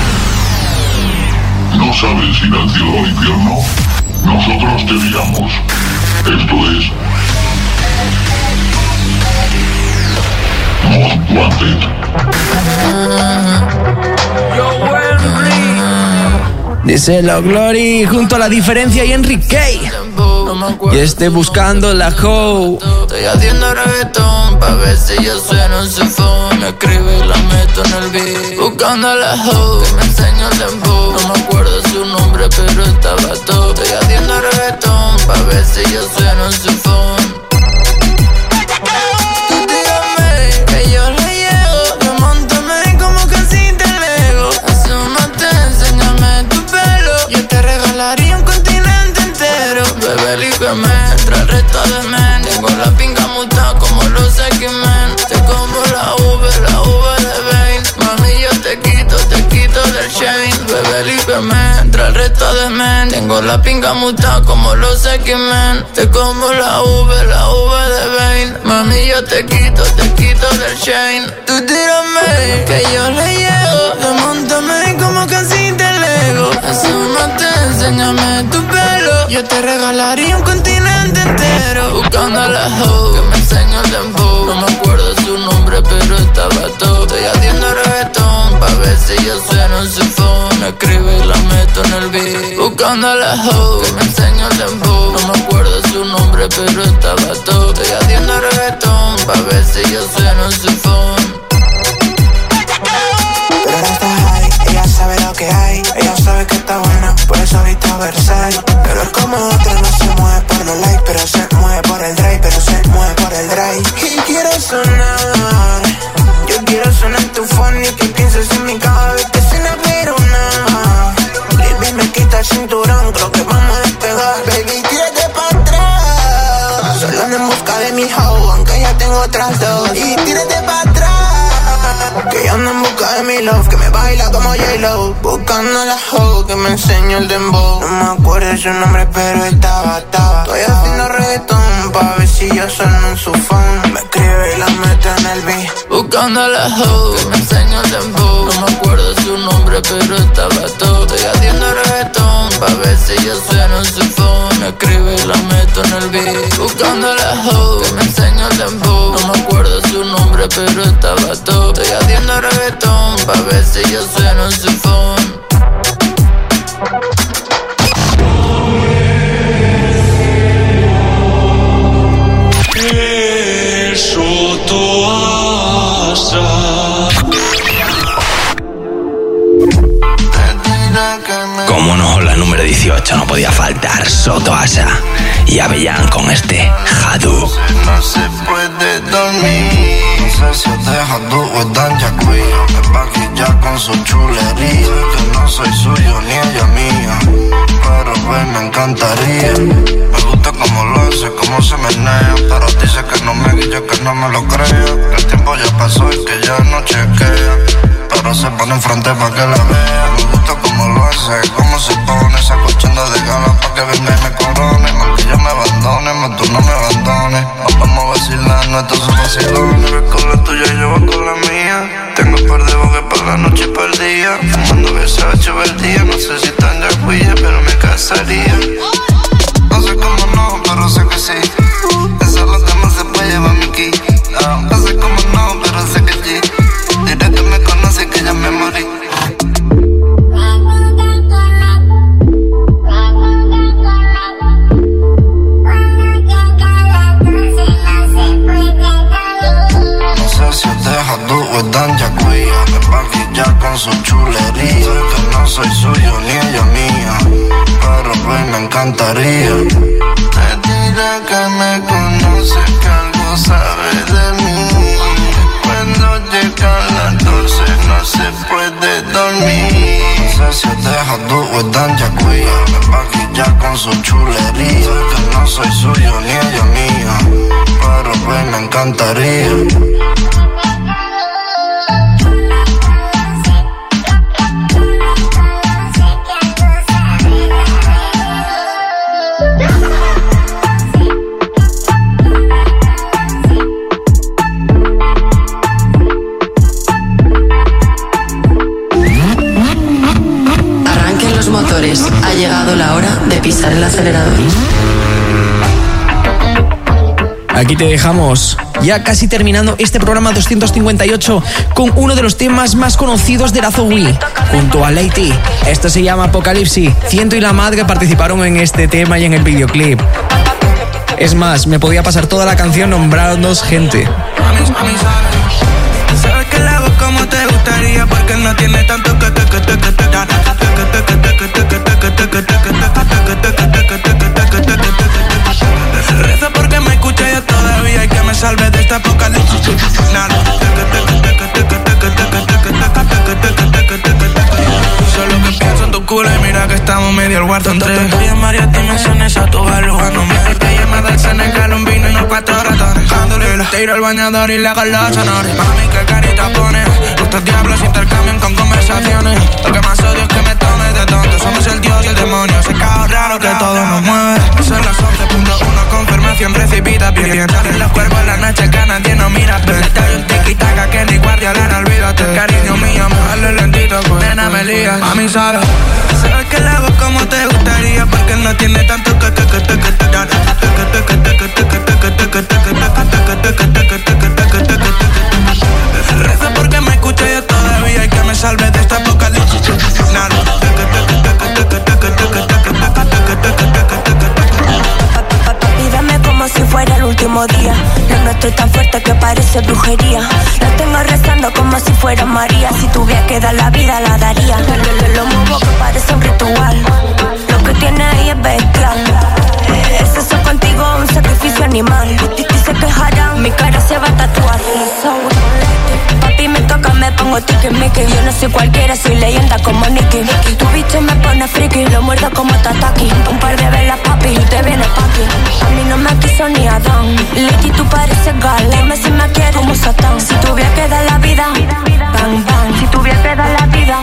¿No sabes ir al cielo o al infierno? Nosotros te digamos. Esto es Most Wanted. Díselo Glory junto a La Diferencia y Enrique. Y esté buscando la hoe. Estoy haciendo reggaetón pa' ver si yo sueno en su phone. Escribe y la meto en el beat. Buscando a la hoe que me enseña el dembow. No me acuerdo su nombre pero estaba todo. Estoy haciendo reggaetón pa' ver si yo sueno en su phone. Tú tírame que yo le llego. Remontame como casita en Lego. Asómate, enséñame tu pelo. Yo te regalaría un continente entero. Bebé, lígame, trae el resto de men. Tengo la pinga muta como los X-Men. Te como la V de Bane. Mami, yo te quito del chain. Bebé, lígame, trae el resto de men. Tengo la pinga muta como los X-Men. Te como la V de Bane. Mami, yo te quito del chain. Tú tírame, que yo le llego. Remontame como casita en Lego. Asómate, enséñame tu pelo. Yo te regalaría un continente entero. Buscando a la hoe que me enseña el dembow. No me acuerdo su nombre pero estaba todo. Estoy haciendo reggaetón pa' ver si yo sueno en su phone. Escribe y la meto en el beat. Buscando a la hoe que me enseña el dembow. No me acuerdo su nombre pero estaba todo. Estoy haciendo reggaetón pa' ver si yo sueno en su phone. Pero ahora está high, ella sabe lo que hay. Ella sabe que está buena, por eso ha visto Versailles. Pero es como otro, no se mueve por los likes, pero se mueve por el drive, pero se mueve por el drive. Y quiero sonar, yo quiero sonar en tu phone y que pienses en mi cada vez que se la pero nada. Baby, me quita el cinturón, creo que vamos a despegar. Baby, tírate pa' atrás. Solo ando en busca de mi hoe, aunque ya tengo otras dos. Y tírate pa' atrás. Que yo ando en busca de mi love, que me baila como J-Lo. Buscando a la hoe que me enseña el dembow. No me acuerdo su nombre pero estaba. Estoy haciendo reggaetón pa' ver si yo sueno en su phone. Me escribe y la meto en el beat. Buscando a la hoe que me enseña el dembow. No me acuerdo nombre, pero estaba todo. Estoy haciendo reggaetón pa' ver si yo sueno en su phone. Escribe y la meto en el beat, buscando la hoe que me enseña el dembow. No me acuerdo su nombre, pero estaba todo. Estoy haciendo reggaetón pa' ver si yo sueno en su phone. Como no, la número 18 no podía faltar. Soto Asa y Avellán con este Jadu. No se puede dormir. No sé si te Jadu o es Dan Yacuillo. Me va a quillar con su chulería. Que no soy suyo ni ella mía, pero pues me encantaría. Me gusta cómo lo hace, cómo se menea, pero dice que no me guilla, que no me lo crea. Que el tiempo ya pasó y que ya no chequea, pero se pone enfrente pa' que la vea. Me gusta cómo lo hace, cómo se pone, esa cochenda de gala pa' que venga y me corone. Más que yo me abandone, más tú no me abandones. Vamos a vacilarnos, estos son vacilones. Ves con la tuya y yo voy con la mía. Tengo un par de boques para la noche y para el día. Fumando Versace el día. No sé si tan Jacquilla, pero me casaría. No sé cómo no, pero sé que sí. Esa los demás se puede llevar mi key. No sé cómo no, pero sé que sí. Diré que me conoce y que ya me morí. No sé si te Jadu o es Dan Yacuilla. Me va a quillar con su chulería. Que no soy suyo ni ella mía, pero pues me encantaría. Te diré que me conoce, que algo sabe de mí. Cuando llegan las 12 no se puede dormir. No sé si te Jadu o es Dan Yacuilla. Me va a quillar con su chulería. Que no soy suyo ni ella mía, pero pues me encantaría. Ha llegado la hora de pisar el acelerador. Aquí te dejamos, ya casi terminando este programa 258 con uno de los temas más conocidos de Razowee, junto a Lady. Esto se llama Apocalipsis. Ciento y la Madre participaron en este tema y en el videoclip. Es más, me podía pasar toda la canción nombrándonos gente. Sabes que la hago como te gustaría, porque no tiene tanto que reza porque me escucha yo todavía y que me salve de esta apocalipsis. Solo que pienso en tu culo y mira que estamos medio al guardo entre. Estoy en varias dimensiones a tu valor. No me te llama del Senegal, un vino y unos 4 ratones. Candolila, tiro el bañador y le hago los sonores. Mami, qué carita pone. Estos diablos intercambian con conversaciones. Lo que más odio es que me tomes de tonto. Somos el dios y el demonio. Ese caos raro que todo nos mueve. Son las 11.1, confirmación recibida. Piensa en los cuerpos en la noche que nadie nos mira. Pero hay un tiki-taka que ni guardialera, olvídate. Cariño mío, me vale lentito, pues nena me lías. Mami, sabes que la hago como te gustaría, porque no tiene tanto que reza porque me escucha yo todavía y que me salve de esta apocalipsis. Pídame como si fuera el último día. Lo nuestro es tan fuerte que parece brujería. Lo tengo rezando como si fuera María. Si tuviera que dar la vida la daría. Lo muevo que parece un ritual. Lo que tiene ahí es bestial. Es eso contigo, un sacrificio animal. Dice que harán, mi cara se va a tatuar. Papi me toca, me pongo tiki-miki. Yo no soy cualquiera, soy leyenda como Nicky. Tu bicho me pone friki, lo muerdo como Tataki. Un par de velas, papi, y te viene papi. A mí no me quiso ni Adán. Lady, tú pareces gal. Dime si me quieres como Satán. Si tuviera que dar la vida, bang, bang. Si tuviera que dar la vida,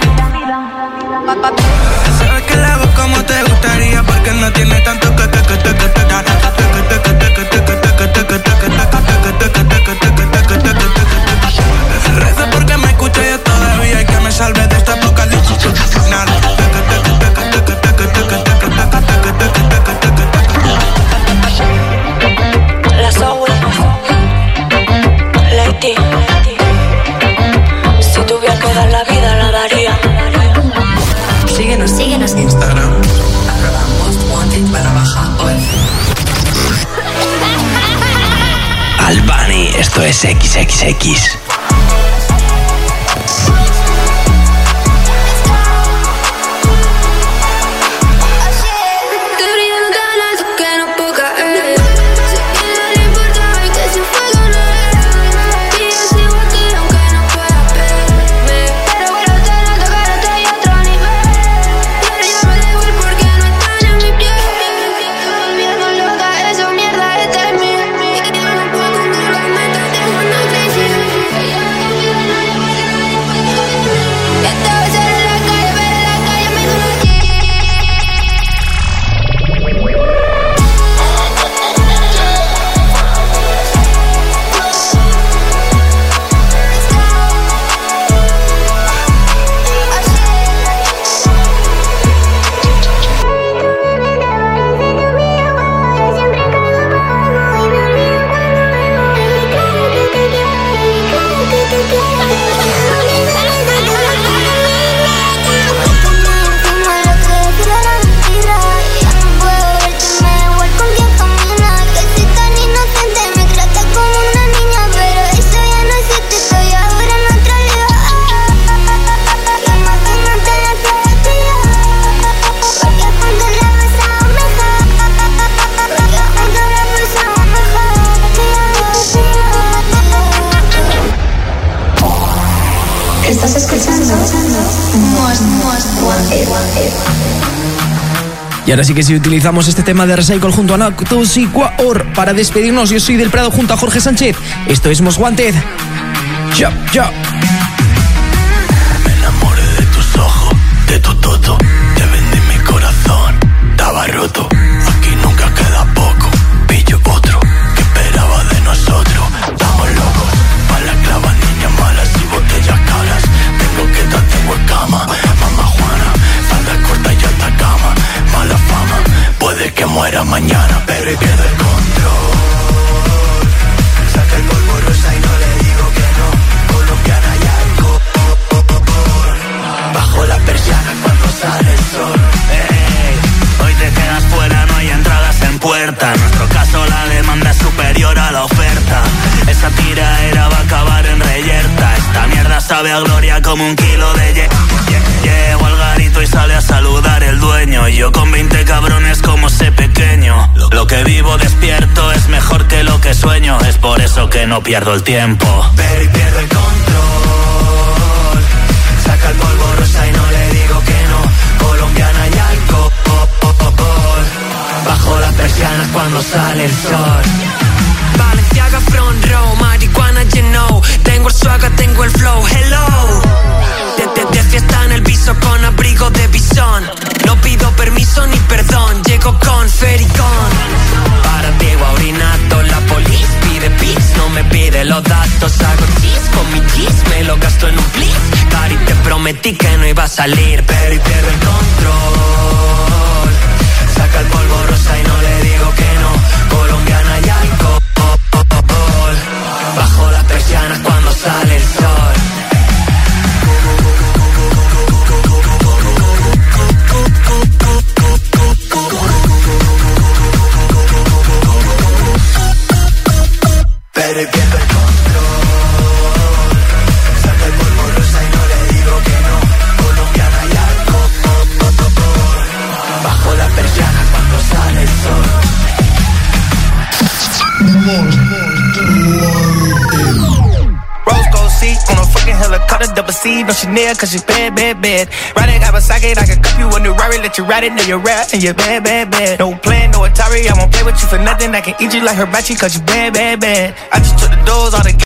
sabes que la hago como te gustaría, porque no tiene tanto que reza porque me escucha yo todavía y que me salve de esta apocalipsis. Síguenos Instagram @mostwanted_OF. Albani, esto es XXX. Estás escuchando Most Wanted. Y ahora sí que si utilizamos este tema de Recycle junto a Nactus y Quaor para despedirnos. Yo soy Del Prado junto a Jorge Sánchez. Esto es Most Wanted. Ya. Me enamoré de tus ojos, de tu toto. Te vendí mi corazón, estaba roto. Aquí nunca queda poco. Pillo otro que esperaba de nosotros. Estamos locos, para la clava, niñas malas y botellas caras. Tengo que darte cama, mamá Juana. Falda corta y alta cama. Mala fama, puede que muera mañana, pero he pierdo el control. Saca el polvo rosa y no le digo que no. Colombiana y alcohol. Bajo la persiana cuando sale el sol. Hey, hoy te quedas fuera, no hay entradas en puerta. En nuestro caso la demanda es superior a la oferta. Esa tiraera va a acabar en reyerta. Esta mierda sabe a gloria como un kilo de Llego al garito y sale a saludar el dueño. Y yo con 20 cabrones como sé pequeño. Lo que vivo despierto es mejor que lo que sueño. Es por eso que no pierdo el tiempo. Pero y pierdo el control. Saca el polvo rosa y no le digo que no. Colombiana y alcohol. Bajo las persianas cuando sale el sol. Balenciaga front row, marihuana you know. Tengo el swagger, tengo el flow, hello. De fiesta en el piso con abrigo de bisón. No pido permiso ni perdón, llego con fericón. Para ti orinato, la polis pide pis. No me pide los datos, hago chis con mi chis. Me lo gasto en un plis. Cari, te prometí que no iba a salir, pero y pierdo el control. Saca el polvo rosa y no le digo que no. Colombiana y alcohol. Bajo las persianas cuando sale el sol. Pero y pierdo el control. Saca el polvo rosa y no le digo que no. Colombiana y alcohol. Bajo las persianas cuando sale el sol. Rose gold seat on a fucking helicopter, double C, no Chanel, cause she's bad. Riding Kawasaki, I can cup you a new Rari, let you ride it, now you're rap, and you're bad. No plan, no Atari, I won't play with you for nothing, I can eat you like hibachi, cause you bad. I just took the doors, all the